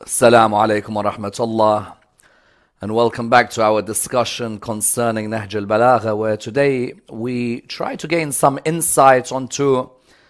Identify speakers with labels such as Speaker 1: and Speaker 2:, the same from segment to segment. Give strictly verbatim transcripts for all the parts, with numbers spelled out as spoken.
Speaker 1: Assalamu alaikum wa rahmatullah, and welcome back to our discussion concerning Nahj al-Balagha, where today we try to gain some insight onto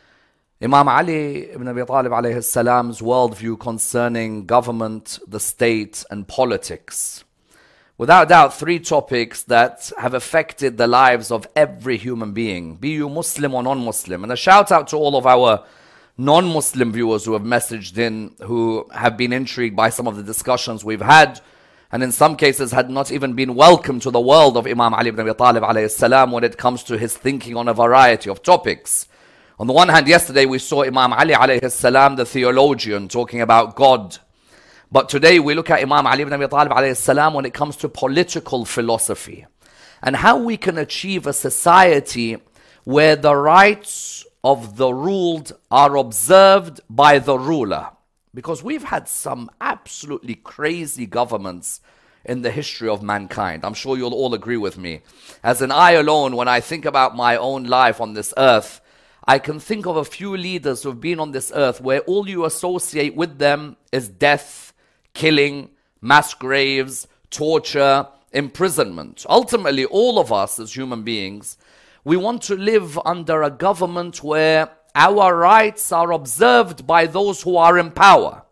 Speaker 1: Imam Ali ibn Abi Talib alayhi salam's worldview concerning government, the state, and politics. Without doubt, three topics that have affected the lives of every human being, be you Muslim or non-Muslim. And a shout out to all of our non-Muslim viewers who have messaged in, who have been intrigued by some of the discussions we've had, and in some cases had not even been welcome to the world of Imam Ali ibn Abi Talib alayhi salam when it comes to his thinking on a variety of topics. On the one hand, yesterday we saw Imam Ali alayhi salam, the theologian, talking about God. But today we look at Imam Ali ibn Abi Talib alayhi salam when it comes to political philosophy and how we can achieve a society where the rights of the ruled are observed by the ruler. Because we've had some absolutely crazy governments in the history of mankind. I'm sure you'll all agree with me. As in I alone, when I think about my own life on this earth, I can think of a few leaders who've been on this earth where all you associate with them is death, killing, mass graves, torture, imprisonment. Ultimately, all of us as human beings, we want to live under a government where our rights are observed by those who are in power.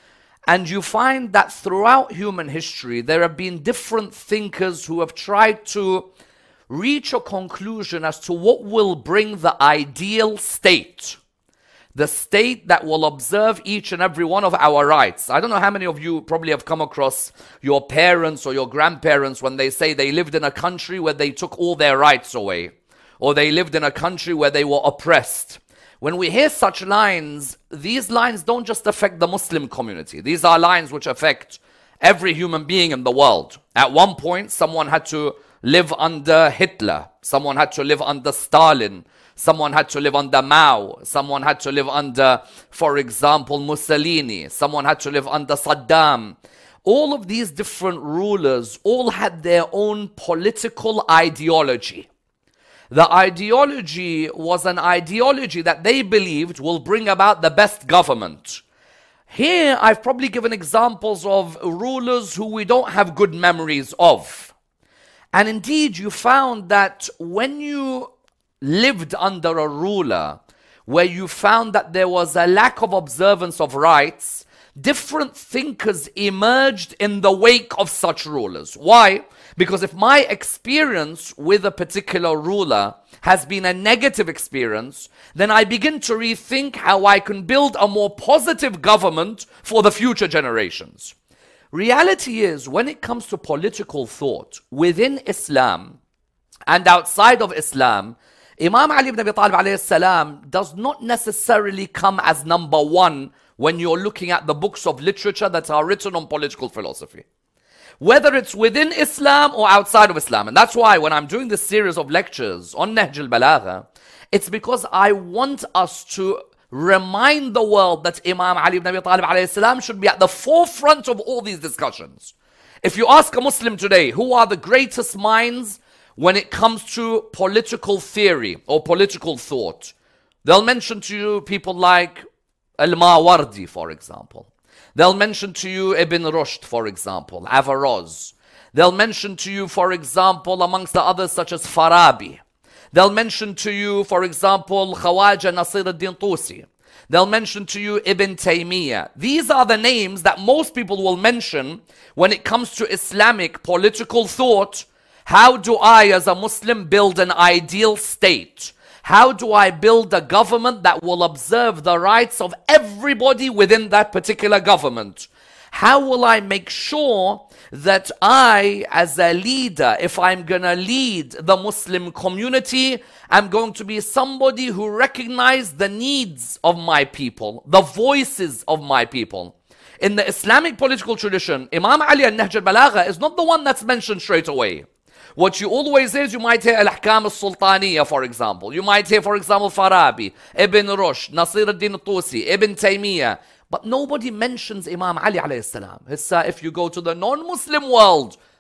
Speaker 1: And you find that throughout human history, there have been different thinkers who have tried to reach a conclusion as to what will bring the ideal state. The state that will observe each and every one of our rights. I don't know how many of you probably have come across your parents or your grandparents when they say they lived in a country where they took all their rights away, or they lived in a country where they were oppressed. When we hear such lines, these lines don't just affect the Muslim community. These are lines which affect every human being in the world. At one point, someone had to live under Hitler. Someone had to live under Stalin. Someone had to live under Mao. Someone had to live under, for example, Mussolini. Someone had to live under Saddam. All of these different rulers all had their own political ideology. The ideology was an ideology that they believed will bring about the best government. Here, I've probably given examples of rulers who we don't have good memories of. And indeed, you found that when you lived under a ruler where you found that there was a lack of observance of rights, different thinkers emerged in the wake of such rulers. Why? Because if my experience with a particular ruler has been a negative experience, then I begin to rethink how I can build a more positive government for the future generations. Reality is, when it comes to political thought within Islam and outside of Islam, Imam Ali ibn Abi Talib alayhi salam does not necessarily come as number one when you're looking at the books of literature that are written on political philosophy. Whether it's within Islam or outside of Islam. And that's why when I'm doing this series of lectures on Nahj al-Balagha, it's because I want us to remind the world that Imam Ali ibn Abi Talib alayhi salam should be at the forefront of all these discussions. If you ask a Muslim today, who are the greatest minds when it comes to political theory or political thought, they'll mention to you people like Al-Mawardi, for example. They'll mention to you Ibn Rushd, for example, Averroes. They'll mention to you, for example, amongst the others, such as Farabi. They'll mention to you, for example, Khawaja Nasir al-Din Tusi. They'll mention to you Ibn Taymiyyah. These are the names that most people will mention when it comes to Islamic political thought. How do I, as a Muslim, build an ideal state? How do I build a government that will observe the rights of everybody within that particular government? How will I make sure that I, as a leader, if I'm going to lead the Muslim community, I'm going to be somebody who recognizes the needs of my people, the voices of my people. In the Islamic political tradition, Imam Ali al-Nahj al-Balagha is not the one that's mentioned straight away. What you always hear is, you might hear Al-Ahkam al-Sultaniyya, for example. You might hear, for example, Farabi, Ibn Rushd, Nasir al-Din Tusi, Ibn Taymiyyah. But nobody mentions Imam Ali alayhi salam. If you go to the non-Muslim world,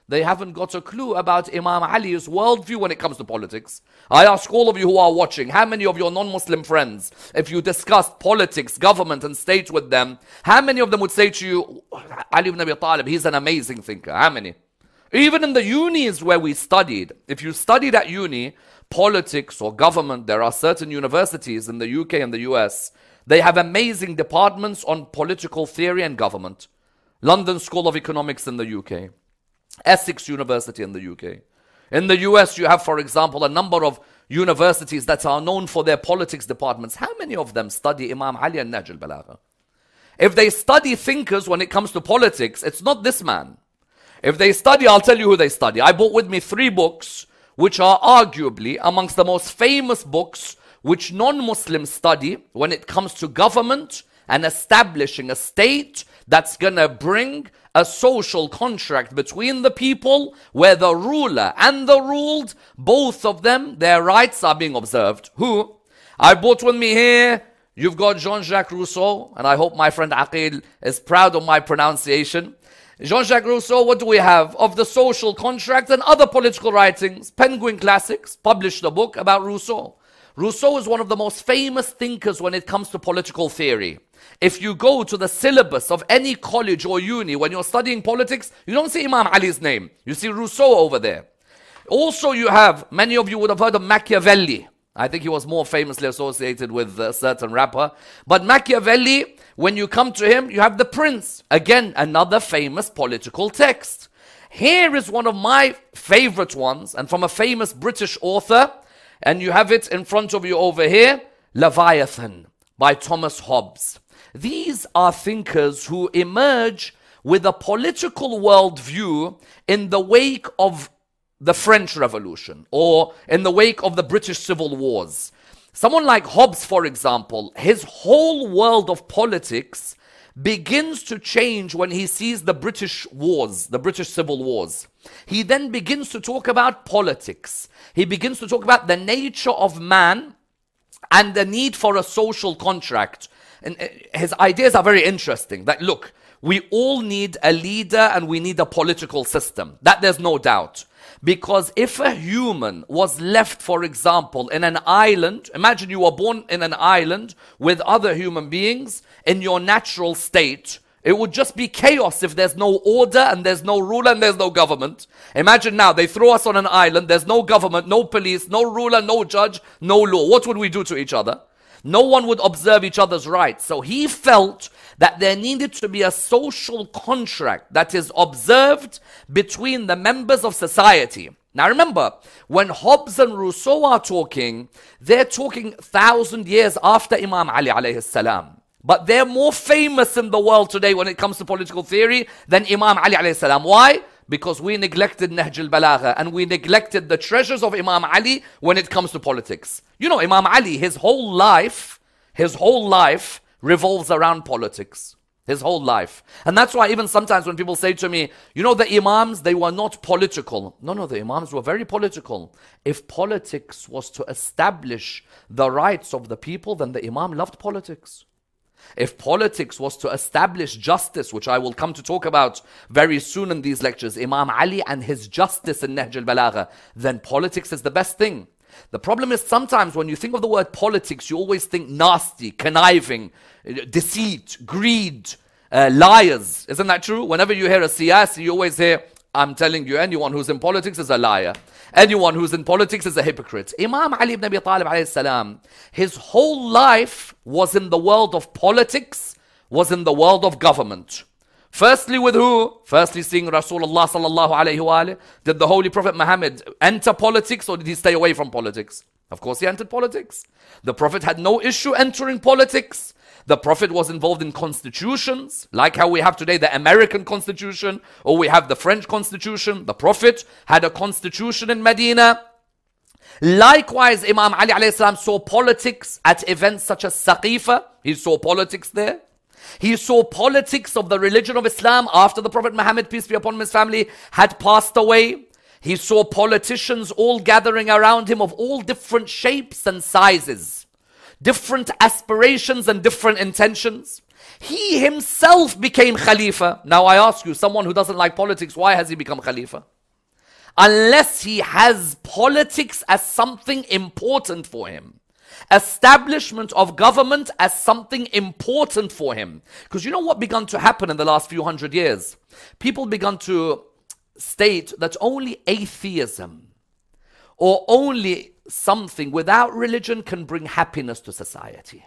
Speaker 1: they haven't got a clue about Imam Ali's worldview when it comes to politics. I ask all of you who are watching, how many of your non-Muslim friends, if you discussed politics, government and state with them, how many of them would say to you, Ali ibn Abi Talib, he's an amazing thinker? How many? Even in the unis where we studied, if you studied at uni, politics or government, there are certain universities in the U K and the U S, they have amazing departments on political theory and government. London School of Economics in the U K, Essex University in the U K. In the U S, you have, for example, a number of universities that are known for their politics departments. How many of them study Imam Ali and Nahj al-Balagha? If they study thinkers when it comes to politics, it's not this man. If they study, I'll tell you who they study. I brought with me three books which are arguably amongst the most famous books which non-Muslims study when it comes to government and establishing a state that's gonna bring a social contract between the people where the ruler and the ruled, both of them, their rights are being observed. Who? I brought with me here, you've got Jean-Jacques Rousseau, and I hope my friend Aqil is proud of my pronunciation. Jean-Jacques Rousseau, what do we have? Of the social contract and other political writings. Penguin Classics published a book about Rousseau. Rousseau is one of the most famous thinkers when it comes to political theory. If you go to the syllabus of any college or uni, when you're studying politics, you don't see Imam Ali's name. You see Rousseau over there. Also, you have, many of you would have heard of Machiavelli. I think he was more famously associated with a certain rapper. But Machiavelli, when you come to him, you have The Prince. Again, another famous political text. Here is one of my favorite ones, and from a famous British author, and you have it in front of you over here, Leviathan by Thomas Hobbes. These are thinkers who emerge with a political worldview in the wake of the French Revolution or in the wake of the British Civil Wars. Someone like Hobbes, for example, his whole world of politics begins to change when he sees the British wars, the British Civil Wars. He then begins to talk about politics. He begins to talk about the nature of man and the need for a social contract. And his ideas are very interesting. That look, we all need a leader and we need a political system. That there's no doubt. Because if a human was left, for example, in an island, imagine you were born in an island with other human beings in your natural state, it would just be chaos if there's no order and there's no ruler and there's no government. Imagine now, they throw us on an island, there's no government, no police, no ruler, no judge, no law. What would we do to each other? No one would observe each other's rights. So he felt that there needed to be a social contract that is observed between the members of society. Now remember, when Hobbes and Rousseau are talking, they're talking thousand years after Imam Ali alayhi salam. But they're more famous in the world today when it comes to political theory than Imam Ali alayhi salam. Why? Because we neglected Nahj al-Balagha and we neglected the treasures of Imam Ali when it comes to politics. You know, Imam Ali, his whole life, his whole life revolves around politics. His whole life. And that's why even sometimes when people say to me, you know, the Imams, they were not political. No, no, the Imams were very political. If politics was to establish the rights of the people, then the Imam loved politics. If politics was to establish justice, which I will come to talk about very soon in these lectures, Imam Ali and his justice in Nahj al-Balagha, then politics is the best thing. The problem is sometimes when you think of the word politics, you always think nasty, conniving, deceit, greed, uh, liars. Isn't that true? Whenever you hear a siyasi, you always hear, I'm telling you, anyone who's in politics is a liar. Anyone who's in politics is a hypocrite. Imam Ali ibn Abi Talib alayhi salam, his whole life was in the world of politics, was in the world of government. Firstly with who? Firstly seeing Rasulullah sallallahu alayhi wa alayhi. Did the Holy Prophet Muhammad enter politics or did he stay away from politics? Of course he entered politics. The Prophet had no issue entering politics. The Prophet was involved in constitutions, like how we have today the American Constitution, or we have the French Constitution. The Prophet had a constitution in Medina. Likewise, Imam Ali alayhi salam saw politics at events such as Saqifa. He saw politics there. He saw politics of the religion of Islam after the Prophet Muhammad, peace be upon him, his family, had passed away. He saw politicians all gathering around him of all different shapes and sizes, different aspirations and different intentions. He himself became Khalifa. Now I ask you, someone who doesn't like politics, why has he become Khalifa? unless he has politics as something important for him. Establishment of government as something important for him. Because you know what began to happen in the last few hundred years? People began to state that only atheism or only something without religion can bring happiness to society.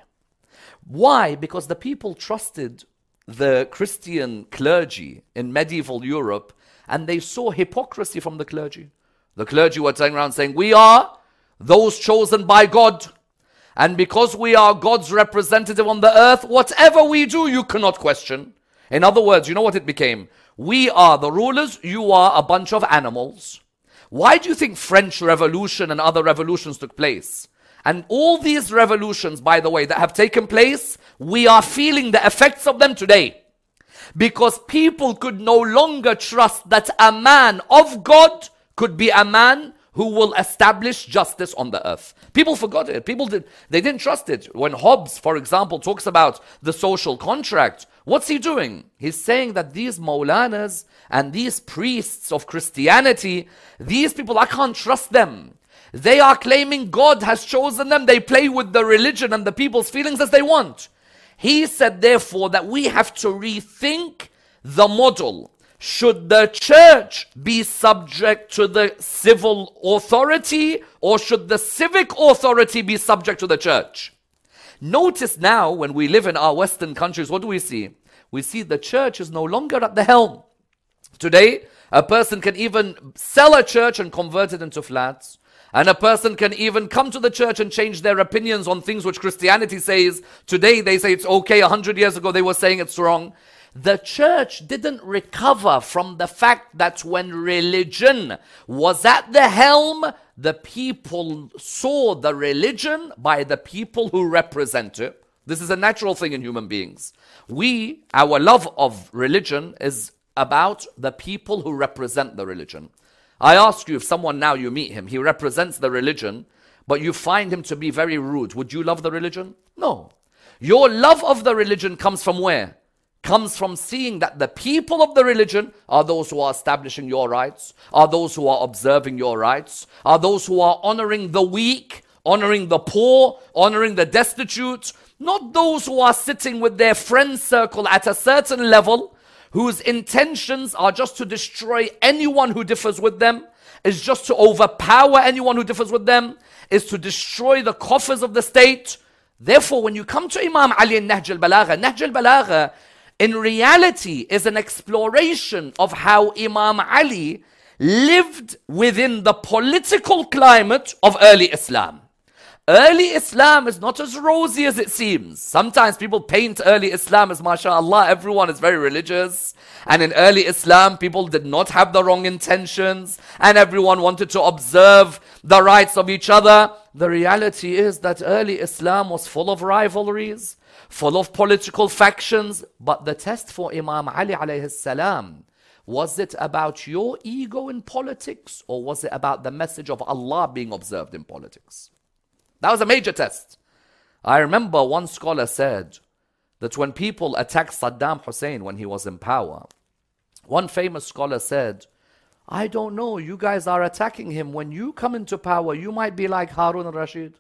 Speaker 1: Why? Because the people trusted the Christian clergy in medieval Europe, and they saw hypocrisy from the clergy. The clergy were turning around saying, we are those chosen by God, and because we are God's representative on the earth, whatever we do, you cannot question. In other words, you know what it became? We are the rulers, you are a bunch of animals. Why do you think French Revolution and other revolutions took place? And all these revolutions, by the way, that have taken place, we are feeling the effects of them today. Because people could no longer trust that a man of God could be a man who will establish justice on the earth. People forgot it. People did, they didn't trust it. When Hobbes, for example, talks about the social contract, what's he doing? He's saying that these Maulanas and these priests of Christianity, these people, I can't trust them. They are claiming God has chosen them. They play with the religion and the people's feelings as they want. He said, therefore, that we have to rethink the model. Should the church be subject to the civil authority, or should the civic authority be subject to the church? Notice now, when we live in our Western countries, what do we see? We see the church is no longer at the helm. Today, a person can even sell a church and convert it into flats. And a person can even come to the church and change their opinions on things which Christianity says. Today they say it's okay. A hundred years ago they were saying it's wrong. The church didn't recover from the fact that when religion was at the helm, the people saw the religion by the people who represent it. This is a natural thing in human beings. We, our love of religion is about the people who represent the religion. I ask you, if someone now you meet him, he represents the religion, but you find him to be very rude, would you love the religion? No. Your love of the religion comes from where? Comes from seeing that the people of the religion are those who are establishing your rights, are those who are observing your rights, are those who are honoring the weak, honoring the poor, honoring the destitute, not those who are sitting with their friend circle at a certain level, whose intentions are just to destroy anyone who differs with them, is just to overpower anyone who differs with them, is to destroy the coffers of the state. Therefore, when you come to Imam Ali and Nahj al-Balagha, Nahj al-Balagha in reality is an exploration of how Imam Ali lived within the political climate of early Islam. Early Islam is not as rosy as it seems. Sometimes people paint early Islam as, mashallah, everyone is very religious. And in early Islam, people did not have the wrong intentions. And everyone wanted to observe the rights of each other. The reality is that early Islam was full of rivalries, full of political factions. But the test for Imam Ali alayhi salam, was it about your ego in politics, or was it about the message of Allah being observed in politics? That was a major test. I remember one scholar said that when people attacked Saddam Hussein when he was in power, one famous scholar said, I don't know, you guys are attacking him. When you come into power, you might be like Harun al-Rashid.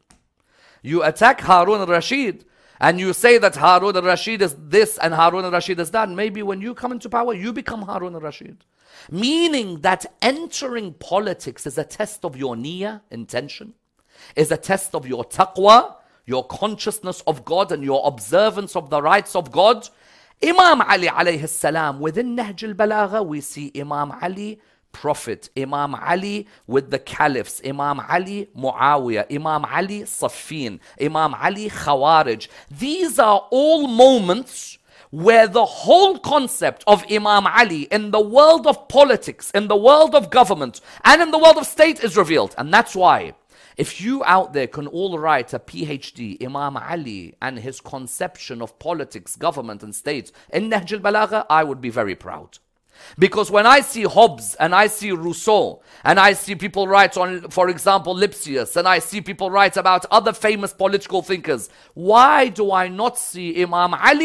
Speaker 1: You attack Harun al-Rashid and you say that Harun al-Rashid is this and Harun al-Rashid is that. Maybe when you come into power, you become Harun al-Rashid. Meaning that entering politics is a test of your niyyah, intention, is a test of your taqwa, your consciousness of God and your observance of the rights of God. Imam Ali alayhi salam, within Nahj al-Balagha, we see Imam Ali, Prophet, Imam Ali with the caliphs, Imam Ali, Muawiyah, Imam Ali, Saffin, Imam Ali, Khawarij. These are all moments where the whole concept of Imam Ali in the world of politics, in the world of government, and in the world of state is revealed. And that's why, if you out there can all write a PhD, Imam Ali and his conception of politics, government and state in Nahj al-Balagha, I would be very proud. Because when I see Hobbes and I see Rousseau and I see people write on, for example, Lipsius, and I see people write about other famous political thinkers, why do I not see Imam Ali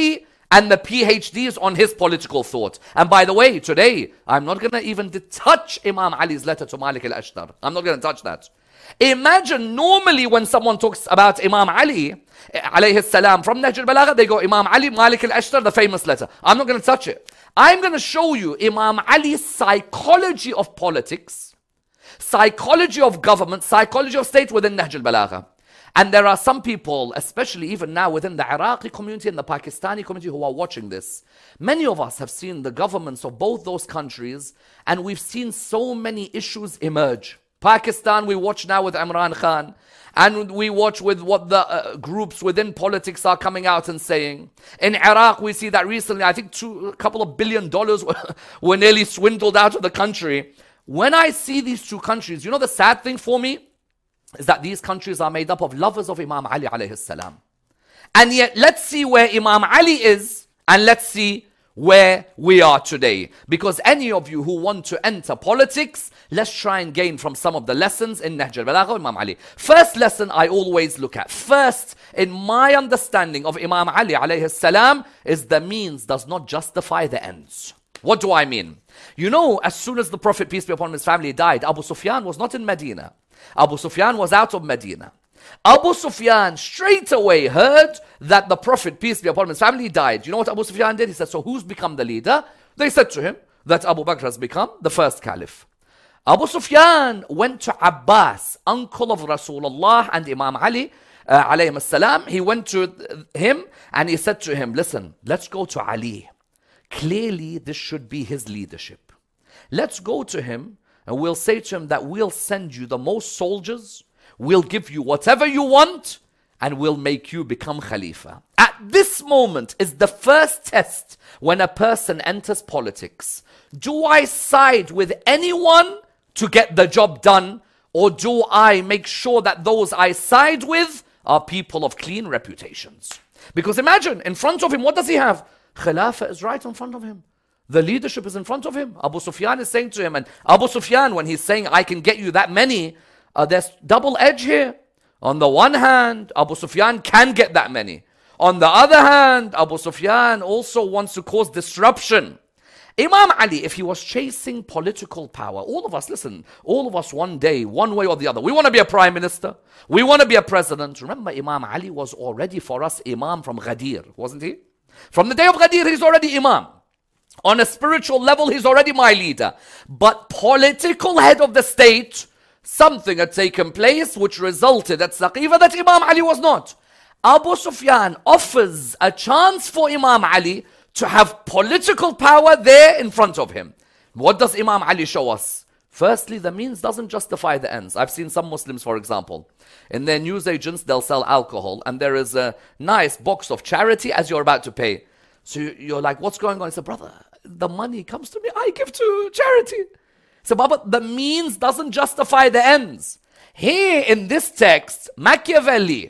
Speaker 1: and the PhDs on his political thought. And by the way, today, I'm not going to even touch Imam Ali's letter to Malik al-Ashtar. I'm not going to touch that. Imagine normally when someone talks about Imam Ali, alayhi salam, from Nahj al-Balagha, they go Imam Ali, Malik al-Ashtar, the famous letter. I'm not going to touch it. I'm going to show you Imam Ali's psychology of politics, psychology of government, psychology of state within Nahj al-Balagha. And there are some people, especially even now within the Iraqi community and the Pakistani community who are watching this. Many of us have seen the governments of both those countries, and we've seen so many issues emerge. Pakistan, we watch now with Imran Khan, and we watch with what the uh, groups within politics are coming out and saying. In Iraq, we see that recently, I think two, a couple of billion dollars were, were nearly swindled out of the country. When I see these two countries, you know the sad thing for me? Is that these countries are made up of lovers of Imam Ali alayhi salam. And yet, let's see where Imam Ali is, and let's see where we are today. Because any of you who want to enter politics, let's try and gain from some of the lessons in Nahj al-Balagha of Imam Ali. First lesson I always look at. First, in my understanding of Imam Ali alayhi salam, is the means does not justify the ends. What do I mean? You know, as soon as the Prophet, peace be upon him, his family, died, Abu Sufyan was not in Medina. Abu Sufyan was out of Medina. Abu Sufyan straight away heard that the Prophet, peace be upon him, his family, died. You know what Abu Sufyan did? He said, so who's become the leader? They said to him that Abu Bakr has become the first caliph. Abu Sufyan went to Abbas, uncle of Rasulullah and Imam Ali, uh, alayhim salam. He went to him and he said to him, listen, let's go to Ali. Clearly, this should be his leadership. Let's go to him and we'll say to him that we'll send you the most soldiers, we'll give you whatever you want, and we'll make you become Khalifa. At this moment is the first test when a person enters politics. Do I side with anyone to get the job done, or do I make sure that those I side with are people of clean reputations? Because imagine, in front of him, what does he have? Khilafah is right in front of him. The leadership is in front of him. Abu Sufyan is saying to him, and Abu Sufyan, when he's saying, I can get you that many, uh, there's double edge here. On the one hand, Abu Sufyan can get that many. On the other hand, Abu Sufyan also wants to cause disruption. Imam Ali, if he was chasing political power, all of us, listen, all of us one day, one way or the other, we want to be a prime minister, we want to be a president. Remember, Imam Ali was already for us Imam from Ghadir, wasn't he? From the day of Ghadir, he's already Imam. On a spiritual level, he's already my leader. But political head of the state, something had taken place which resulted at Saqifa that Imam Ali was not. Abu Sufyan offers a chance for Imam Ali to have political power there in front of him. What does Imam Ali show us? Firstly, the means doesn't justify the ends. I've seen some Muslims, for example, in their newsagents, they'll sell alcohol, and there is a nice box of charity as you're about to pay. So you're like, what's going on? He said, brother, the money comes to me, I give to charity. So, Baba, the means doesn't justify the ends. Here in this text, Machiavelli,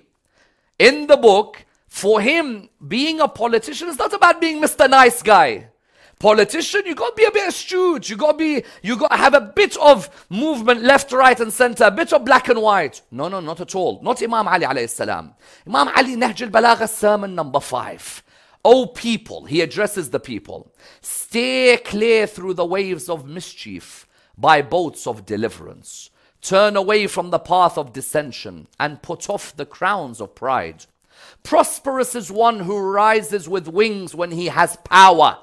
Speaker 1: in the book, for him, being a politician is not about being Mister Nice Guy. Politician, you got to be a bit astute. You got to be, you got to have a bit of movement left, right, and center, a bit of black and white. No, no, not at all. Not Imam Ali alayhi salam. Imam Ali, Nahj al-Balagha, sermon number five. O people, he addresses the people, steer clear through the waves of mischief by boats of deliverance. Turn away from the path of dissension and put off the crowns of pride. Prosperous is one who rises with wings when he has power,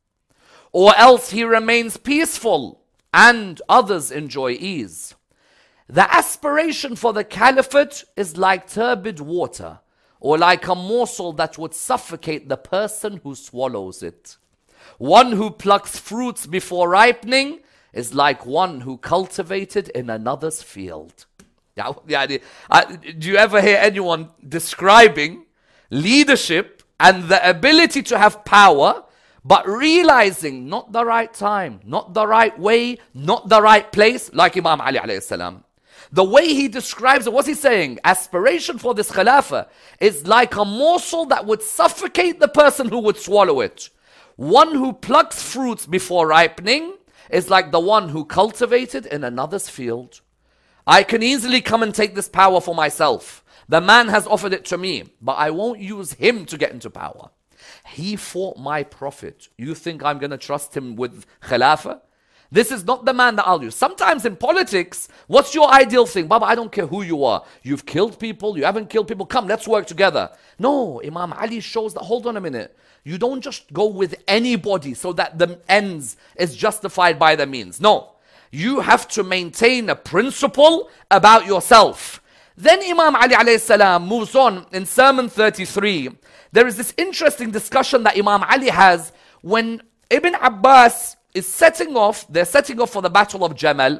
Speaker 1: or else he remains peaceful and others enjoy ease. The aspiration for the caliphate is like turbid water, or like a morsel that would suffocate the person who swallows it. One who plucks fruits before ripening is like one who cultivated in another's field. Yeah, yeah, uh, do you ever hear anyone describing leadership and the ability to have power, but realizing not the right time, not the right way, not the right place, like Imam Ali alayhi salam? The way he describes it, what's he saying? Aspiration for this Khilafah is like a morsel that would suffocate the person who would swallow it. One who plucks fruits before ripening is like the one who cultivated in another's field. I can easily come and take this power for myself. The man has offered it to me, but I won't use him to get into power. He fought my prophet. You think I'm going to trust him with Khilafah? This is not the man that I'll use. Sometimes in politics, what's your ideal thing? Baba, I don't care who you are. You've killed people, you haven't killed people. Come, let's work together. No, Imam Ali shows that, hold on a minute. You don't just go with anybody so that the ends is justified by the means. No, you have to maintain a principle about yourself. Then Imam Ali alayhi salam moves on in Sermon thirty-three. There is this interesting discussion that Imam Ali has when Ibn Abbas is setting off, they're setting off for the Battle of Jamal,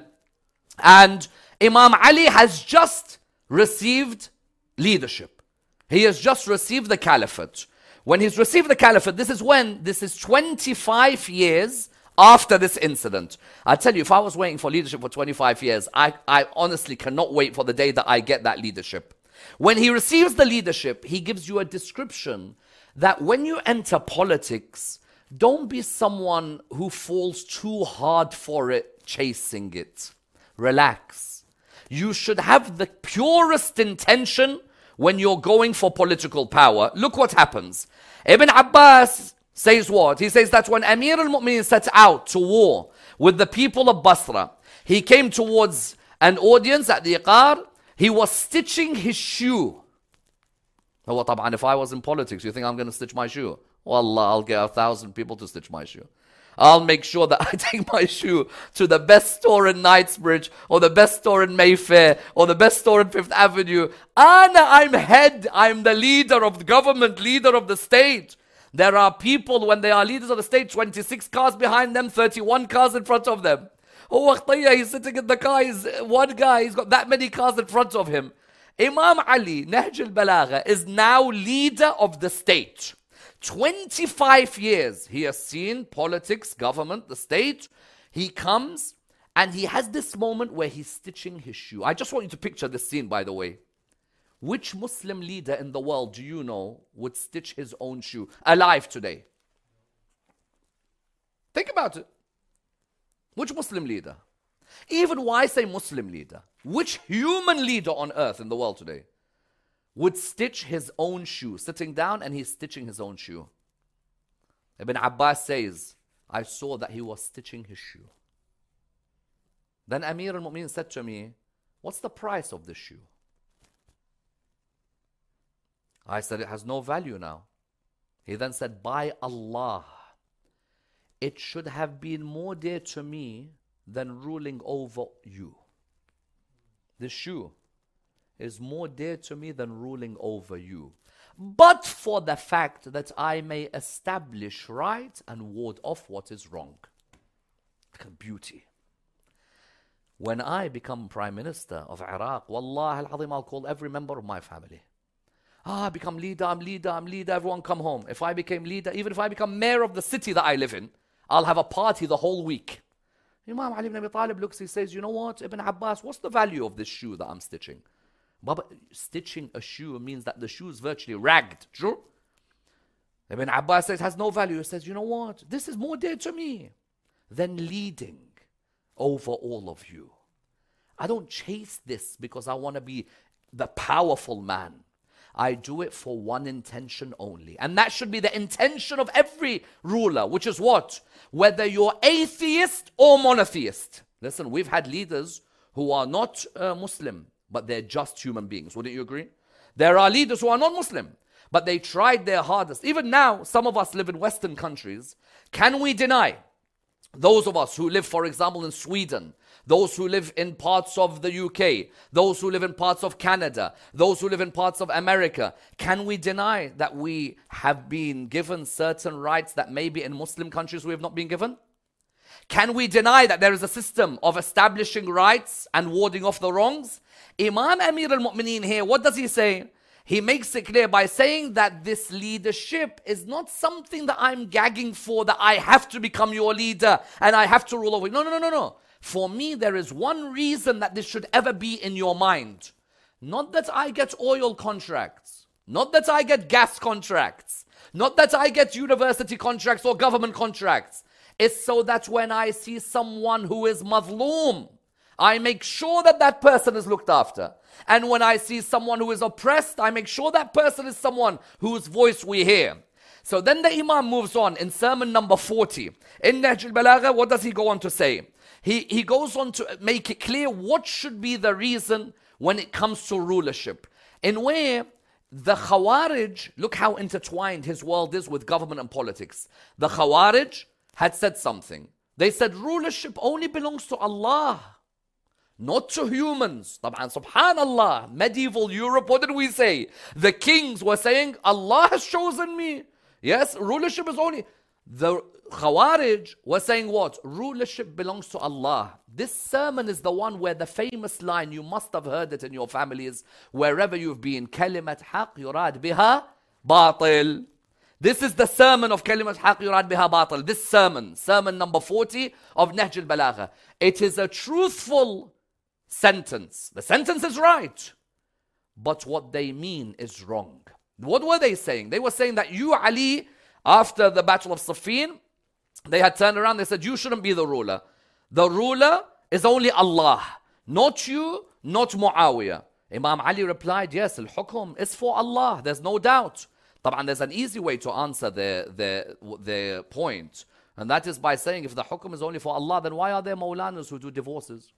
Speaker 1: and Imam Ali has just received leadership. He has just received the caliphate. When he's received the caliphate, this is when, this is twenty-five years after this incident. I tell you, if I was waiting for leadership for twenty-five years, I, I honestly cannot wait for the day that I get that leadership. When he receives the leadership, he gives you a description that when you enter politics, don't be someone who falls too hard for it, chasing it. Relax. You should have the purest intention when you're going for political power. Look what happens. Ibn Abbas says what? He says that when Amir al-Mu'mineen set out to war with the people of Basra, he came towards an audience at the Iqar. He was stitching his shoe. Well, طبعا, if I was in politics, you think I'm going to stitch my shoe? Wallah, I'll get a thousand people to stitch my shoe. I'll make sure that I take my shoe to the best store in Knightsbridge, or the best store in Mayfair, or the best store in Fifth Avenue. Ana, I'm head. I'm the leader of the government, leader of the state. There are people, when they are leaders of the state, twenty-six cars behind them, thirty-one cars in front of them. Oh, he's sitting in the car, he's one guy, he's got that many cars in front of him. Imam Ali, Nahj al-Balagha, is now leader of the state. twenty-five years he has seen politics, government, the state. He comes and he has this moment where he's stitching his shoe. I just want you to picture this scene, by the way. Which Muslim leader in the world do you know would stitch his own shoe alive today? Think about it. Which Muslim leader? Even why say Muslim leader? Which human leader on earth in the world today would stitch his own shoe, sitting down and he's stitching his own shoe? Ibn Abbas says, I saw that he was stitching his shoe. Then Amir al-Mu'mineen said to me, what's the price of this shoe? I said, it has no value now. He then said, by Allah, it should have been more dear to me than ruling over you. This shoe is more dear to me than ruling over you. But for the fact that I may establish right and ward off what is wrong. Look at beauty. When I become Prime Minister of Iraq, Wallah al-Azim, I'll call every member of my family. Ah, I become leader, I'm leader, I'm leader, everyone come home. If I became leader, even if I become mayor of the city that I live in, I'll have a party the whole week. Imam Ali ibn Abi Talib looks, he says, you know what, Ibn Abbas, what's the value of this shoe that I'm stitching? Baba, stitching a shoe means that the shoe is virtually ragged. True? Ibn Abbas says, has no value. He says, you know what, this is more dear to me than leading over all of you. I don't chase this because I want to be the powerful man. I do it for one intention only. And that should be the intention of every ruler, which is what? Whether you're atheist or monotheist. Listen, we've had leaders who are not uh, Muslim, but they're just human beings. Wouldn't you agree? There are leaders who are not Muslim, but they tried their hardest. Even now, some of us live in Western countries. Can we deny those of us who live, for example, in Sweden, those who live in parts of the U K, those who live in parts of Canada, those who live in parts of America, can we deny that we have been given certain rights that maybe in Muslim countries we have not been given? Can we deny that there is a system of establishing rights and warding off the wrongs? Imam Amir al-Mu'mineen here, what does he say? He makes it clear by saying that this leadership is not something that I'm gagging for, that I have to become your leader and I have to rule over you. No, no, no, no, no. For me, there is one reason that this should ever be in your mind. Not that I get oil contracts. Not that I get gas contracts. Not that I get university contracts or government contracts. It's so that when I see someone who is madloom, I make sure that that person is looked after. And when I see someone who is oppressed, I make sure that person is someone whose voice we hear. So then the Imam moves on in sermon number forty. In Nahj al-Balagha, what does he go on to say? He, he goes on to make it clear what should be the reason when it comes to rulership. In where the Khawarij, look how intertwined his world is with government and politics. The Khawarij had said something. They said rulership only belongs to Allah, not to humans. Subhanallah, medieval Europe, what did we say? The kings were saying, Allah has chosen me. Yes, rulership is only... The Khawarij were saying what? Rulership belongs to Allah. This sermon is the one where the famous line, you must have heard it in your families, wherever you've been, Kalimat haq yurad biha batil. This is the sermon of Kalimat haq yurad biha batil. This sermon, sermon number forty of Nahj al-Balagha. It is a truthful sentence. The sentence is right, but what they mean is wrong. What were they saying? They were saying that you, Ali, after the Battle of Siffin, they had turned around, they said, you shouldn't be the ruler. The ruler is only Allah, not you, not Muawiyah. Imam Ali replied, yes, al-hukum is for Allah, there's no doubt. Taban, there's an easy way to answer their, their, their point, and that is by saying, if the hukum is only for Allah, then why are there Maulanas who do divorces?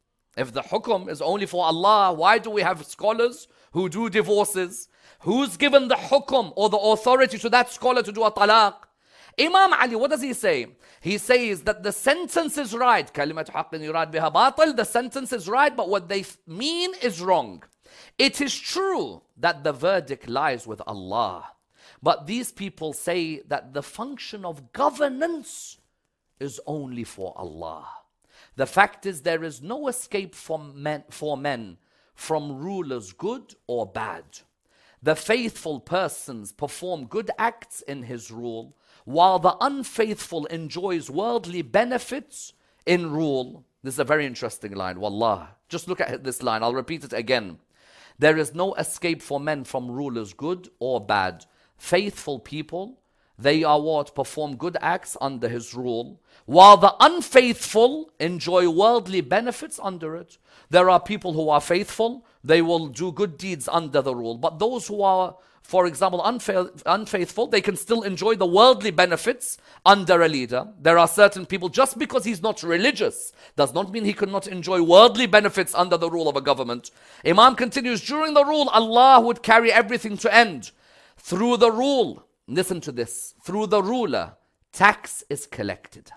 Speaker 1: If the hukum is only for Allah, why do we have scholars who do divorces? Who's given the hukum or the authority to that scholar to do a talaq? Imam Ali, what does he say? He says that the sentence is right. Kalimat haqqin yurad biha batil. The sentence is right, but what they mean is wrong. It is true that the verdict lies with Allah. But these people say that the function of governance is only for Allah. The fact is there is no escape from men, for men from rulers, good or bad. The faithful persons perform good acts in his rule, while the unfaithful enjoys worldly benefits in rule. This is a very interesting line, wallah. Just look at this line, I'll repeat it again. There is no escape for men from rulers, good or bad. Faithful people, they are what? Perform good acts under his rule, while the unfaithful enjoy worldly benefits under it. There are people who are faithful, they will do good deeds under the rule. But those who are, for example, unfa- unfaithful, they can still enjoy the worldly benefits under a leader. There are certain people, just because he's not religious, does not mean he cannot enjoy worldly benefits under the rule of a government. Imam continues, during the rule, Allah would carry everything to end. Through the rule, listen to this, through the ruler, tax is collected.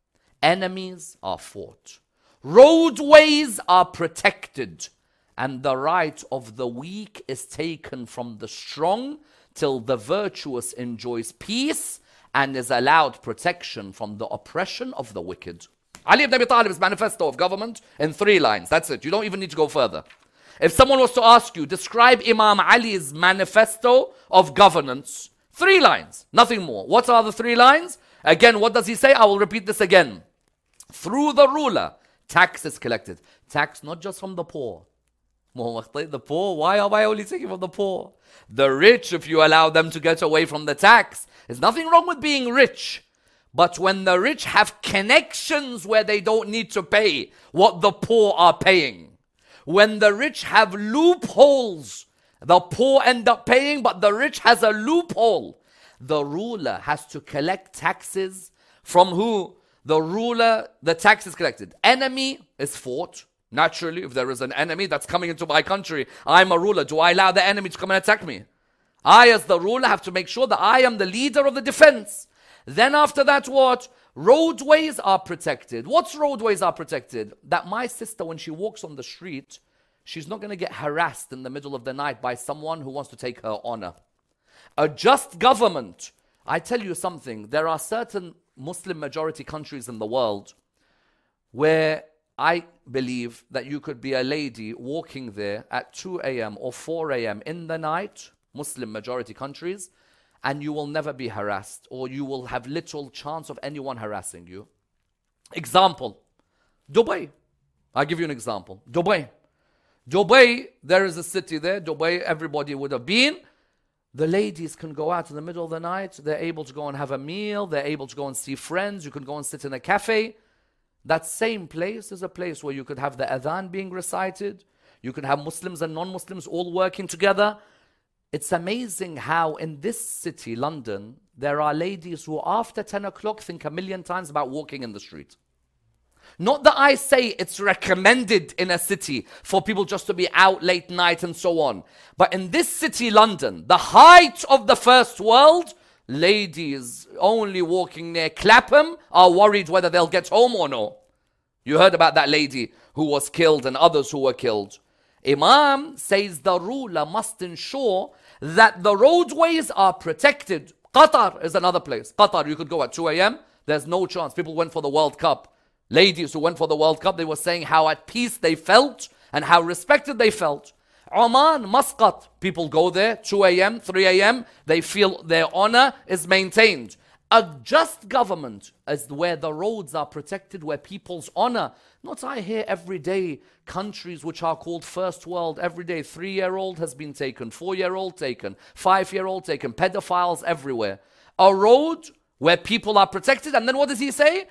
Speaker 1: Enemies are fought. Roadways are protected. And the right of the weak is taken from the strong till the virtuous enjoys peace and is allowed protection from the oppression of the wicked. Ali ibn Abi Talib's manifesto of government in three lines. That's it. You don't even need to go further. If someone was to ask you, describe Imam Ali's manifesto of governance, three lines, nothing more. What are the three lines? Again, what does he say? I will repeat this again. Through the ruler, tax is collected. Tax not just from the poor. The poor, why am I only taking from the poor? The rich, if you allow them to get away from the tax, there's nothing wrong with being rich. But when the rich have connections where they don't need to pay what the poor are paying, when the rich have loopholes, the poor end up paying, but the rich has a loophole, the ruler has to collect taxes from who? The ruler, the tax is collected. Enemy is fought. Naturally, if there is an enemy that's coming into my country, I'm a ruler. Do I allow the enemy to come and attack me? I, as the ruler, have to make sure that I am the leader of the defense. Then after that, what? Roadways are protected. What's roadways are protected? That my sister, when she walks on the street, she's not going to get harassed in the middle of the night by someone who wants to take her honor. A just government. I tell you something, there are certain Muslim majority countries in the world where I believe that you could be a lady walking there at two a.m. or four a.m. in the night, Muslim majority countries, and you will never be harassed, or you will have little chance of anyone harassing you. Example, Dubai. I'll give you an example. Dubai. Dubai, there is a city there. Dubai, everybody would have been. The ladies can go out in the middle of the night. They're able to go and have a meal. They're able to go and see friends. You can go and sit in a cafe. That same place is a place where you could have the adhan being recited. You could have Muslims and non-Muslims all working together. It's amazing how in this city, London, there are ladies who after ten o'clock think a million times about walking in the street. Not that I say it's recommended in a city for people just to be out late night and so on. But in this city, London, the height of the first world, ladies only walking near Clapham are worried whether they'll get home or no. You heard about that lady who was killed and others who were killed. Imam says the ruler must ensure that the roadways are protected. Qatar is another place. Qatar, you could go at two a.m. There's no chance. People went for the World Cup. Ladies who went for the World Cup, they were saying how at peace they felt and how respected they felt. Oman, Muscat, people go there, two a.m., three a.m., they feel their honor is maintained. A just government is where the roads are protected, where people's honor, not I hear every day, countries which are called first world, every day three-year-old has been taken, four-year-old taken, five-year-old taken, pedophiles everywhere. A road where people are protected, and then what does he say?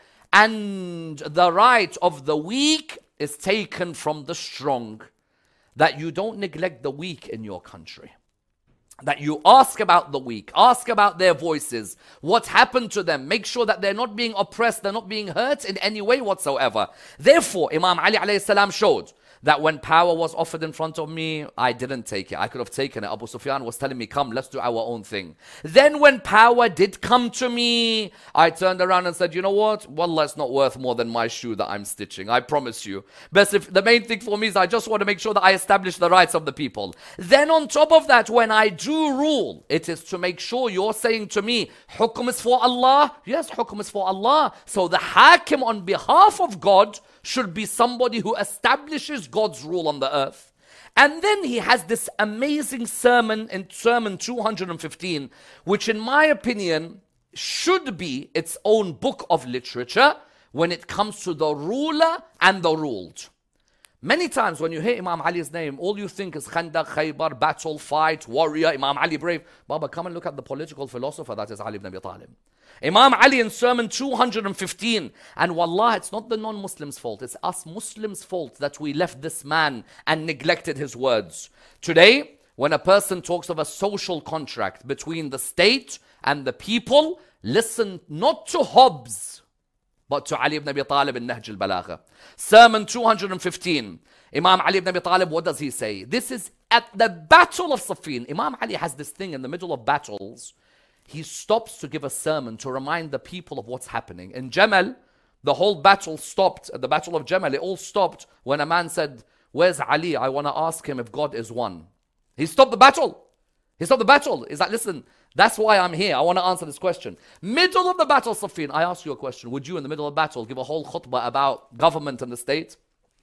Speaker 1: And the right of the weak is taken from the strong. That you don't neglect the weak in your country. That you ask about the weak, ask about their voices, what happened to them, make sure that they're not being oppressed, they're not being hurt in any way whatsoever. Therefore, Imam Ali alayhi salam showed that when power was offered in front of me, I didn't take it. I could have taken it. Abu Sufyan was telling me, come, let's do our own thing. Then when power did come to me, I turned around and said, you know what? Wallah, it's not worth more than my shoe that I'm stitching. I promise you. But if the main thing for me is I just want to make sure that I establish the rights of the people. Then on top of that, when I do rule, it is to make sure you're saying to me, hukum is for Allah. Yes, hukum is for Allah. So the hakim on behalf of God should be somebody who establishes God's rule on the earth. And then he has this amazing sermon in Sermon two hundred fifteen, which in my opinion should be its own book of literature when it comes to the ruler and the ruled. Many times when you hear Imam Ali's name, all you think is Khandaq, Khaybar, battle, fight, warrior, Imam Ali brave. Baba, come and look at the political philosopher that is Ali ibn Abi Talib. Imam Ali in Sermon two hundred fifteen, and wallah, it's not the non-Muslims' fault, it's us Muslims' fault that we left this man and neglected his words. Today, when a person talks of a social contract between the state and the people, listen not to Hobbes, but to Ali ibn Abi Talib in Nahj al-Balagha. Sermon two hundred fifteen, Imam Ali ibn Abi Talib, what does he say? This is at the Battle of Siffin. Imam Ali has this thing in the middle of battles. He stops to give a sermon to remind the people of what's happening. In Jamal, the whole battle stopped. At the Battle of Jamal, it all stopped when a man said, where's Ali? I want to ask him if God is one. He stopped the battle. He stopped the battle. He's like, listen, that's why I'm here. I want to answer this question. Middle of the battle, Siffin, I ask you a question. Would you, in the middle of battle, give a whole khutbah about government and the state?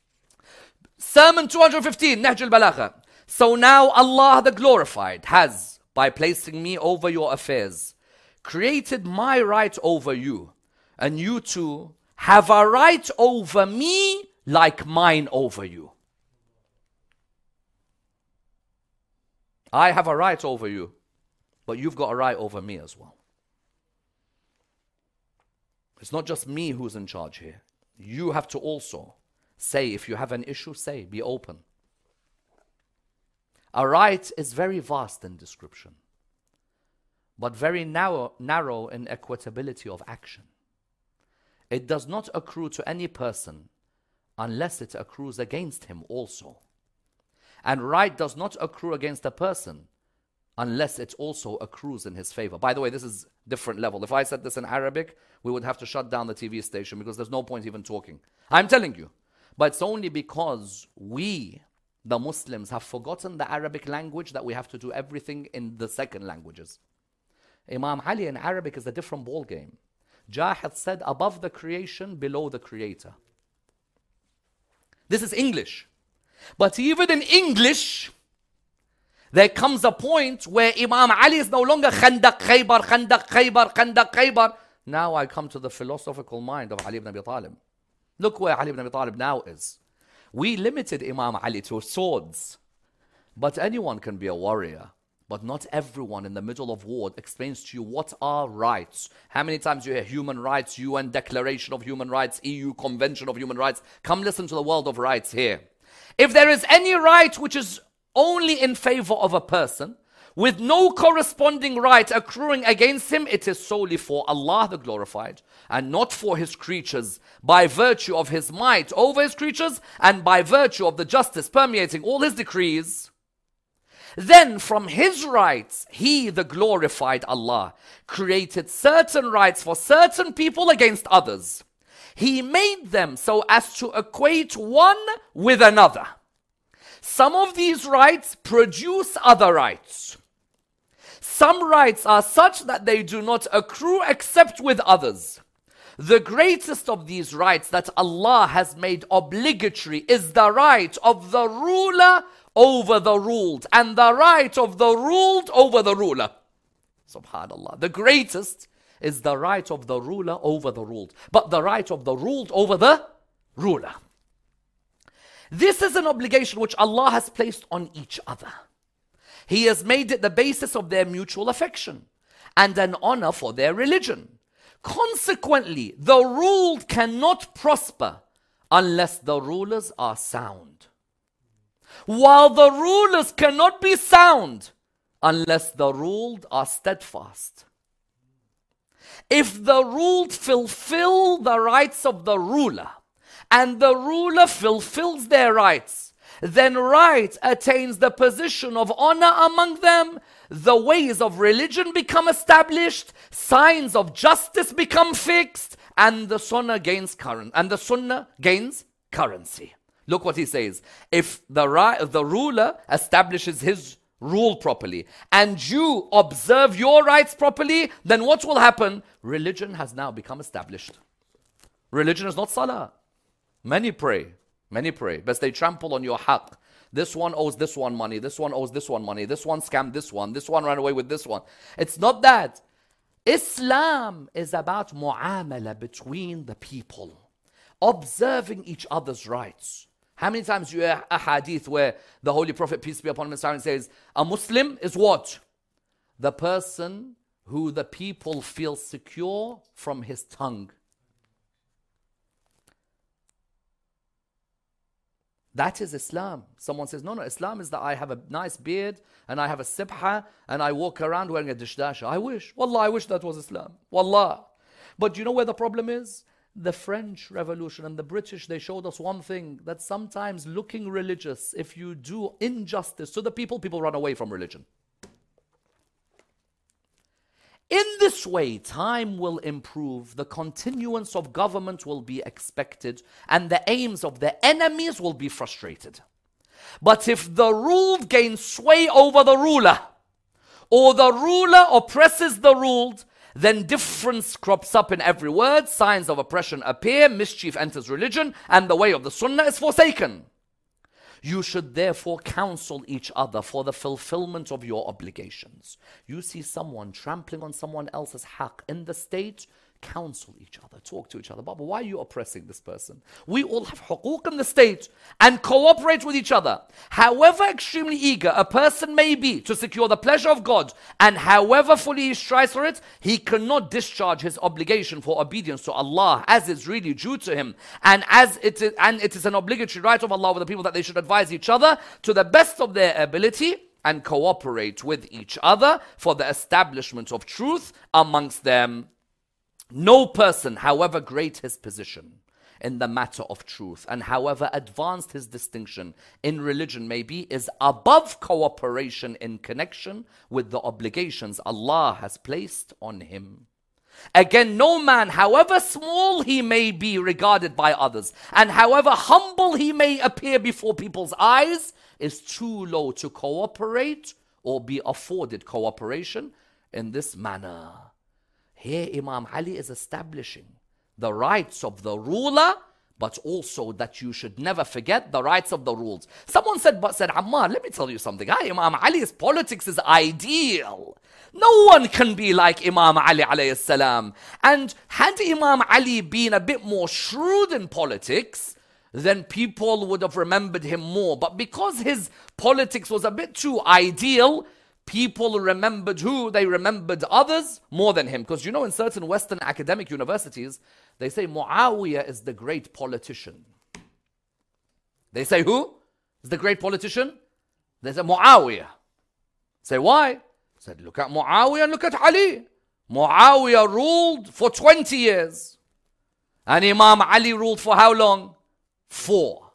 Speaker 1: Sermon two hundred fifteen, Nahj al-Balagha. So now Allah the Glorified has, by placing me over your affairs, created my right over you, and you too have a right over me like mine over you. I have a right over you, but you've got a right over me as well. It's not just me who's in charge here. You have to also say, if you have an issue, say, be open. A right is very vast in description, but very narrow, narrow in equitability of action. It does not accrue to any person unless it accrues against him also. And right does not accrue against a person unless it also accrues in his favor. By the way, this is different level. If I said this in Arabic, we would have to shut down the T V station because there's no point even talking. I'm telling you. But it's only because we, the Muslims, have forgotten the Arabic language that we have to do everything in the second languages. Imam Ali in Arabic is a different ball game. Jahid said, above the creation, below the creator. This is English. But even in English, there comes a point where Imam Ali is no longer Khandaq Khaybar, Khandaq Khaybar, Khandaq Khaybar. Now I come to the philosophical mind of Ali ibn Abi Talib. Look where Ali ibn Abi Talib now is. We limited Imam Ali to swords. But anyone can be a warrior. But not everyone in the middle of war explains to you what are rights. How many times you hear human rights, U N Declaration of Human Rights, E U Convention of Human Rights. Come listen to the world of rights here. If there is any right which is only in favor of a person, with no corresponding right accruing against him, it is solely for Allah the glorified, and not for his creatures, by virtue of his might over his creatures, and by virtue of the justice permeating all his decrees. Then from his rights, he, the glorified Allah, created certain rights for certain people against others. He made them so as to equate one with another. Some of these rights produce other rights. Some rights are such that they do not accrue except with others. The greatest of these rights that Allah has made obligatory is the right of the ruler over the ruled, and the right of the ruled over the ruler. Subhanallah. The greatest is the right of the ruler over the ruled, but the right of the ruled over the ruler. This is an obligation which Allah has placed on each other. He has made it the basis of their mutual affection and an honor for their religion. Consequently, the ruled cannot prosper unless the rulers are sound, while the rulers cannot be sound unless the ruled are steadfast. If the ruled fulfill the rights of the ruler, and the ruler fulfills their rights, then right attains the position of honor among them, the ways of religion become established, signs of justice become fixed, and the sunnah gains current, and the sunnah gains currency. Look what he says. If the, right, if the ruler establishes his rule properly, and you observe your rights properly, then what will happen? Religion has now become established. Religion is not salah. Many pray, many pray, but they trample on your haqq. This one owes this one money, this one owes this one money, this one scammed this one, this one ran away with this one. It's not that. Islam is about mu'amala between the people, observing each other's rights. How many times you hear a hadith where the Holy Prophet, peace be upon him, says, a Muslim is what? The person who the people feel secure from his tongue. That is Islam. Someone says, no, no, Islam is that I have a nice beard and I have a sibha and I walk around wearing a dishdasha. I wish. Wallah, I wish that was Islam. Wallah. But you know where the problem is? The French Revolution and the British, they showed us one thing, that sometimes looking religious, if you do injustice to the people, people run away from religion. In this way, time will improve, the continuance of government will be expected, and the aims of the enemies will be frustrated. But if the ruled gains sway over the ruler, or the ruler oppresses the ruled, then difference crops up in every word, signs of oppression appear, mischief enters religion, and the way of the sunnah is forsaken. You should therefore counsel each other for the fulfillment of your obligations. You see someone trampling on someone else's haqq in the state, counsel each other, talk to each other. Baba, why are you oppressing this person? We all have huquq in the state, and cooperate with each other. However extremely eager a person may be to secure the pleasure of God, and however fully he strives for it, he cannot discharge his obligation for obedience to Allah as is really due to him, and as it is, and it is an obligatory right of Allah over the people that they should advise each other to the best of their ability and cooperate with each other for the establishment of truth amongst them. No person, however great his position in the matter of truth, and however advanced his distinction in religion may be, is above cooperation in connection with the obligations Allah has placed on him. Again, no man, however small he may be regarded by others, and however humble he may appear before people's eyes, is too low to cooperate or be afforded cooperation in this manner. Here Imam Ali is establishing the rights of the ruler, but also that you should never forget the rights of the ruled. Someone said, but said, Ammar, let me tell you something. Hi, Imam Ali's politics is ideal. No one can be like Imam Ali alayhi salam. And had Imam Ali been a bit more shrewd in politics, then people would have remembered him more. But because his politics was a bit too ideal, people remembered who? They remembered others more than him. Because you know, in certain Western academic universities, they say Muawiyah is the great politician. They say who is the great politician? They say Muawiyah. Say why? Said, look at Muawiyah and look at Ali. Muawiyah ruled for twenty years. And Imam Ali ruled for how long? Four.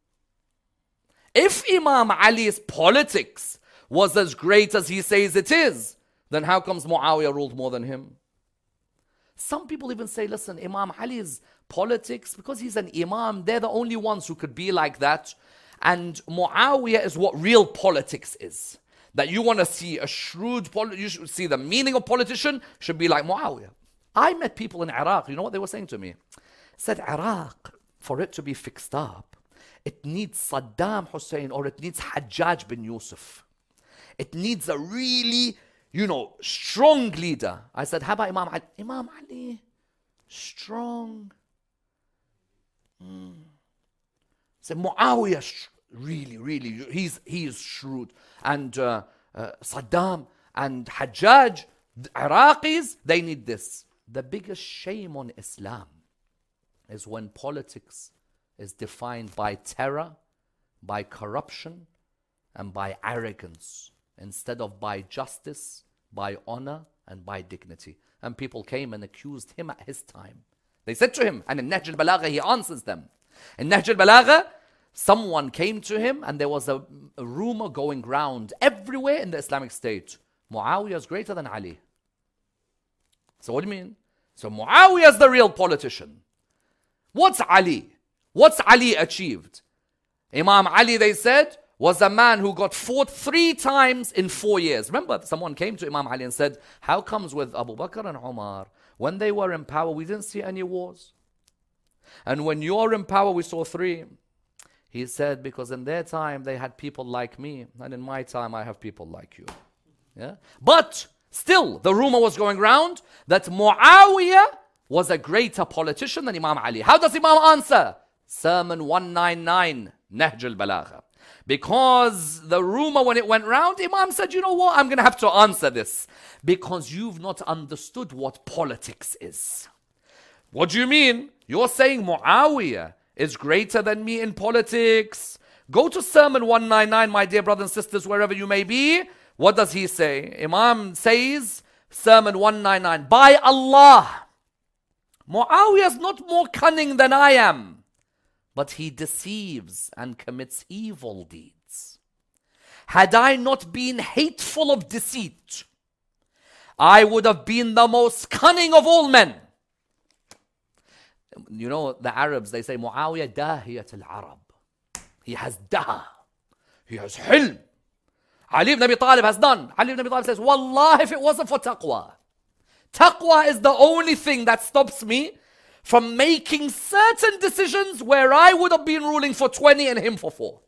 Speaker 1: If Imam Ali's politics was as great as he says it is, then how comes Muawiyah ruled more than him? Some people even say, listen, Imam Ali's politics, because he's an imam, they're the only ones who could be like that. And Muawiyah is what real politics is. That you want to see a shrewd, poli- you should see the meaning of politician, should be like Muawiyah. I met people in Iraq, you know what they were saying to me? Said, Iraq, for it to be fixed up, it needs Saddam Hussein or it needs Hajjaj bin Yusuf. It needs a really, you know, strong leader. I said, how about Imam Ali? Imam Ali, strong. Mm. Said, Muawiyah, really, really, he's, he is shrewd. And uh, uh, Saddam and Hajjaj, the Iraqis, they need this. The biggest shame on Islam is when politics is defined by terror, by corruption, and by arrogance, instead of by justice, by honor, and by dignity. And people came and accused him at his time. They said to him, and in Nahj al-Balagha he answers them. In Nahj al-Balagha, someone came to him and there was a, a rumor going round everywhere in the Islamic State. Muawiyah is greater than Ali. So what do you mean? So Muawiyah is the real politician. What's Ali? What's Ali achieved? Imam Ali, they said, was a man who got fought three times in four years. Remember, someone came to Imam Ali and said, how comes with Abu Bakr and Umar, when they were in power, we didn't see any wars? And when you're in power, we saw three. He said, because in their time, they had people like me. And in my time, I have people like you. Yeah. But still, the rumor was going round that Muawiyah was a greater politician than Imam Ali. How does Imam answer? Sermon one ninety-nine, Nahj al-Balagha. Because the rumor, when it went round, Imam said, you know what, I'm going to have to answer this. Because you've not understood what politics is. What do you mean? You're saying Muawiyah is greater than me in politics. Go to Sermon one ninety-nine, my dear brothers and sisters, wherever you may be. What does he say? Imam says, Sermon one ninety-nine, by Allah, Muawiyah is not more cunning than I am, but he deceives and commits evil deeds. Had I not been hateful of deceit, I would have been the most cunning of all men. You know, the Arabs, they say, Muawiyah dahiyat al-Arab. He has dah. He has hilm. Ali ibn Abi Talib has done. Ali ibn Abi Talib says, Wallah, if it wasn't for taqwa. Taqwa is the only thing that stops me from making certain decisions where I would have been ruling for twenty and him for four.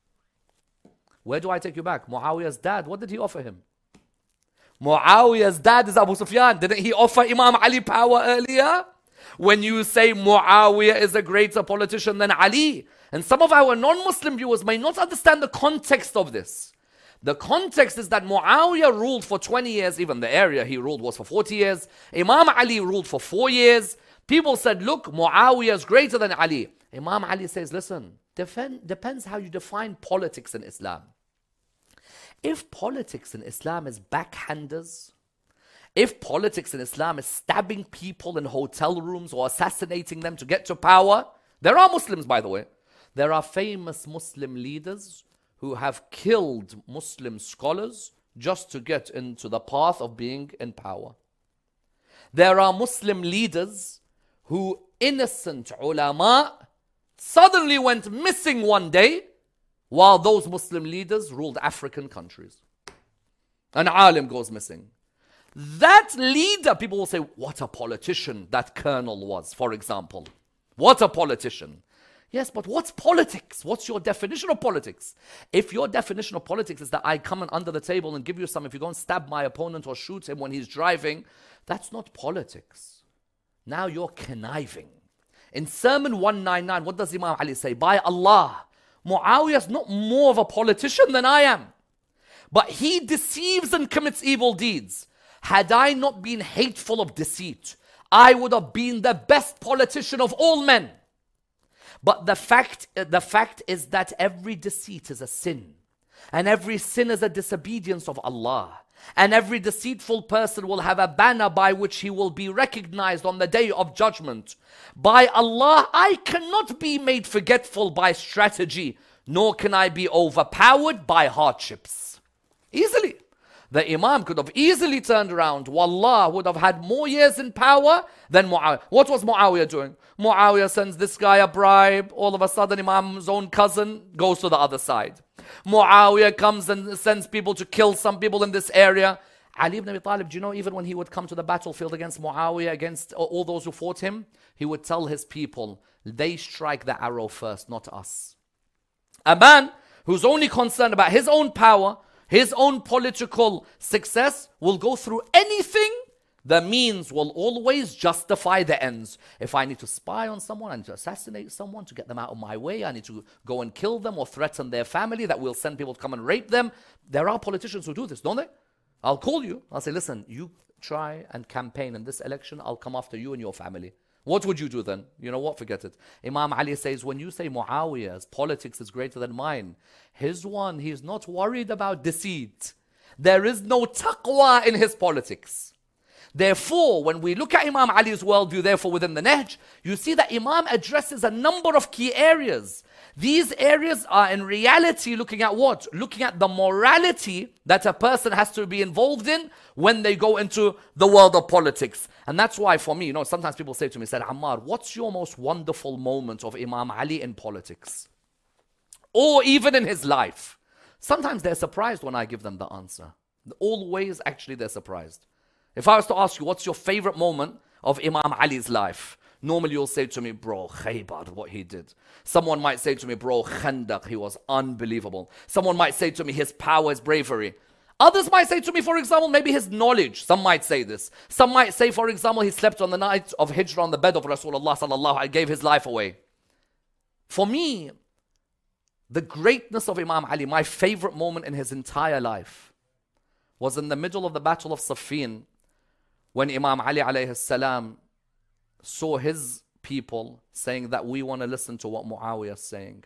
Speaker 1: Where do I take you back? Muawiyah's dad, what did he offer him? Muawiyah's dad is Abu Sufyan. Didn't he offer Imam Ali power earlier? When you say Muawiyah is a greater politician than Ali. And some of our non-Muslim viewers may not understand the context of this. The context is that Muawiyah ruled for twenty years, even the area he ruled was for forty years. Imam Ali ruled for four years. People said, look, Muawiyah is greater than Ali. Imam Ali says, listen, defend, depends how you define politics in Islam. If politics in Islam is backhanders, if politics in Islam is stabbing people in hotel rooms or assassinating them to get to power, there are Muslims, by the way. There are famous Muslim leaders who have killed Muslim scholars just to get into the path of being in power. There are Muslim leaders who, innocent ulama, suddenly went missing one day while those Muslim leaders ruled African countries. An alim goes missing. That leader, people will say, what a politician that colonel was, for example. What a politician. Yes, but what's politics? What's your definition of politics? If your definition of politics is that I come in under the table and give you some, if you go and stab my opponent or shoot him when he's driving, that's not politics. Now you're conniving. In Sermon one ninety-nine, what does Imam Ali say? By Allah, Muawiyah is not more of a politician than I am. But he deceives and commits evil deeds. Had I not been hateful of deceit, I would have been the best politician of all men. But the fact, the fact is that every deceit is a sin. And every sin is a disobedience of Allah. And every deceitful person will have a banner by which he will be recognized on the day of judgment. By Allah, I cannot be made forgetful by strategy, nor can I be overpowered by hardships. Easily. The Imam could have easily turned around. Wallah would have had more years in power than Muawiyah. What was Muawiyah doing? Muawiyah sends this guy a bribe. All of a sudden, Imam's own cousin goes to the other side. Muawiyah comes and sends people to kill some people in this area. Ali ibn Abi Talib, do you know, even when he would come to the battlefield against Muawiyah, against all those who fought him, he would tell his people, they strike the arrow first, not us. A man who's only concerned about his own power, his own political success, will go through anything. The means will always justify the ends. If I need to spy on someone, I need to assassinate someone to get them out of my way, I need to go and kill them or threaten their family, that we'll send people to come and rape them. There are politicians who do this, don't they? I'll call you. I'll say, listen, you try and campaign in this election, I'll come after you and your family. What would you do then? You know what? Forget it. Imam Ali says, when you say Muawiyah's politics is greater than mine, his one, he's not worried about deceit. There is no taqwa in his politics. Therefore, when we look at Imam Ali's worldview, therefore within the Nahj, you see that Imam addresses a number of key areas. These areas are in reality looking at what? Looking at the morality that a person has to be involved in when they go into the world of politics. And that's why for me, you know, sometimes people say to me, said, Ammar, what's your most wonderful moment of Imam Ali in politics? Or even in his life? Sometimes they're surprised when I give them the answer. Always, actually, they're surprised. If I was to ask you, what's your favorite moment of Imam Ali's life? Normally you'll say to me, bro, Khaybar, what he did. Someone might say to me, bro, Khandaq, he was unbelievable. Someone might say to me, his power, his bravery. Others might say to me, for example, maybe his knowledge. Some might say this. Some might say, for example, he slept on the night of Hijrah on the bed of Rasulullah sallallahu alaihi wasallam, gave his life away. For me, the greatness of Imam Ali, my favorite moment in his entire life, was in the middle of the Battle of Siffin, when Imam Ali alayhi salam saw his people saying that we want to listen to what Muawiyah is saying.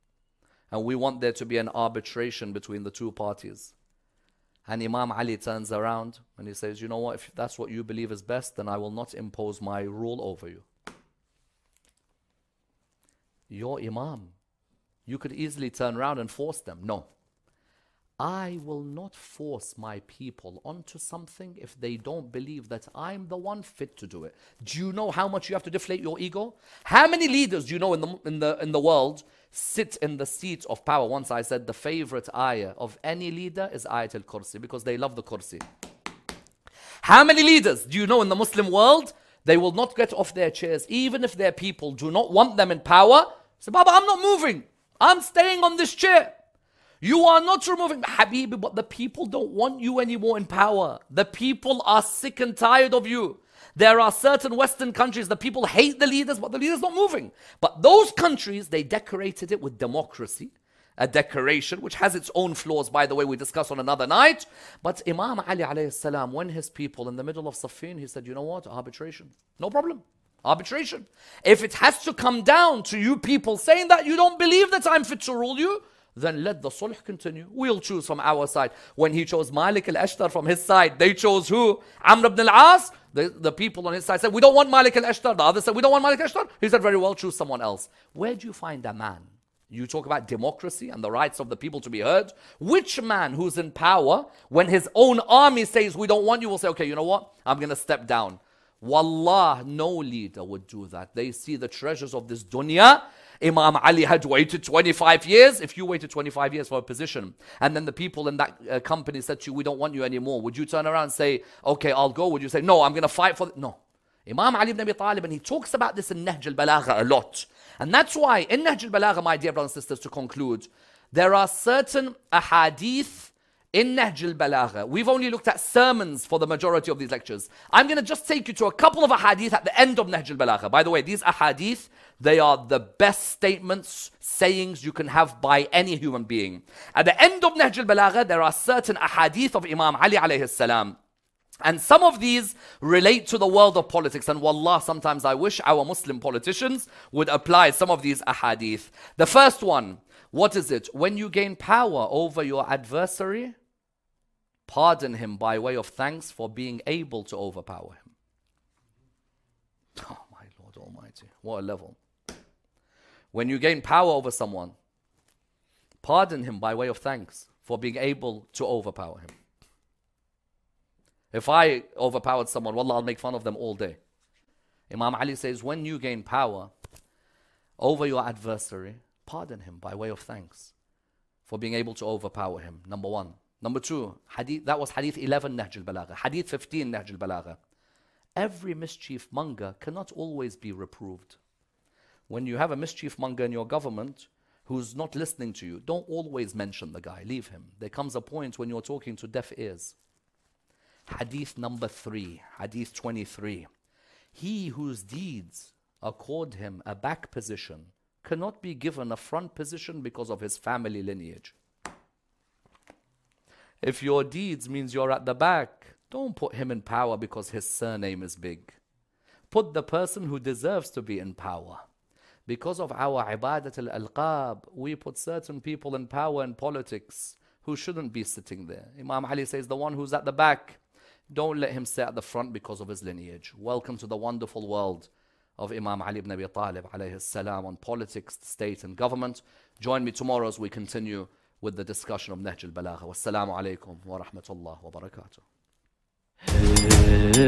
Speaker 1: And we want there to be an arbitration between the two parties. And Imam Ali turns around and he says, you know what, if that's what you believe is best, then I will not impose my rule over you. You're Imam. You could easily turn around and force them. No. I will not force my people onto something if they don't believe that I'm the one fit to do it. Do you know how much you have to deflate your ego? How many leaders do you know in the, in the, in the world sit in the seat of power? Once I said the favorite ayah of any leader is Ayatul Kursi, because they love the Kursi. How many leaders do you know in the Muslim world? They will not get off their chairs, even if their people do not want them in power. Say, Baba, I'm not moving. I'm staying on this chair. You are not removing, Habibi, but the people don't want you anymore in power. The people are sick and tired of you. There are certain Western countries, the people hate the leaders, but the leaders not moving. But those countries, they decorated it with democracy. A decoration which has its own flaws, by the way, we discussed on another night. But Imam Ali alayhi salam, when his people in the middle of Siffin, he said, you know what, arbitration. No problem. Arbitration. If it has to come down to you people saying that you don't believe that I'm fit to rule you, then let the sulh continue. We'll choose from our side. When he chose Malik al-Ashtar from his side, they chose who? Amr ibn al-As. The, the people on his side said, we don't want Malik al-Ashtar. The others said, we don't want Malik al-Ashtar. He said, very well, choose someone else. Where do you find a man? You talk about democracy and the rights of the people to be heard. Which man who's in power, when his own army says, we don't want you, will say, okay, you know what? I'm going to step down. Wallah, no leader would do that. They see the treasures of this dunya. Imam Ali had waited twenty-five years. If you waited twenty-five years for a position, and then the people in that uh, company said to you, we don't want you anymore, would you turn around and say, okay, I'll go? Would you say, no, I'm going to fight for... No. Imam Ali ibn Abi Talib, and he talks about this in Nahj al-Balagha a lot. And that's why in Nahj al-Balagha, my dear brothers and sisters, to conclude, there are certain ahadith in Nahj al-Balagha. We've only looked at sermons for the majority of these lectures. I'm going to just take you to a couple of ahadith at the end of Nahj al-Balagha. By the way, these ahadith, they are the best statements, sayings you can have by any human being. At the end of Nahj al-Balagha, there are certain ahadith of Imam Ali alayhi salam. And some of these relate to the world of politics. And wallah, sometimes I wish our Muslim politicians would apply some of these ahadith. The first one, What is it? When you gain power over your adversary, pardon him by way of thanks for being able to overpower him. Oh my Lord Almighty, what a level. When you gain power over someone, pardon him by way of thanks for being able to overpower him. If I overpowered someone, wallah, I'll make fun of them all day. Imam Ali says, when you gain power over your adversary, pardon him by way of thanks for being able to overpower him. Number one. Number two, hadith, that was hadith eleven, Nahj al-Balagha. Hadith fifteen, Nahj al-Balagha. Every mischief monger cannot always be reproved. When you have a mischief monger in your government who's not listening to you, don't always mention the guy. Leave him. There comes a point when you're talking to deaf ears. Hadith number three, hadith twenty-three. He whose deeds accord him a back position cannot be given a front position because of his family lineage. If your deeds means you're at the back, don't put him in power because his surname is big. Put the person who deserves to be in power. Because of our ibadat al-alqab, we put certain people in power in politics who shouldn't be sitting there. Imam Ali says, the one who's at the back, don't let him sit at the front because of his lineage. Welcome to the wonderful world of Imam Ali ibn Abi Talib alayhi salam on politics, state and government. Join me tomorrow as we continue with the discussion of Nahj al-Balagha. Wassalamu alaikum wa rahmatullah wa barakatuh.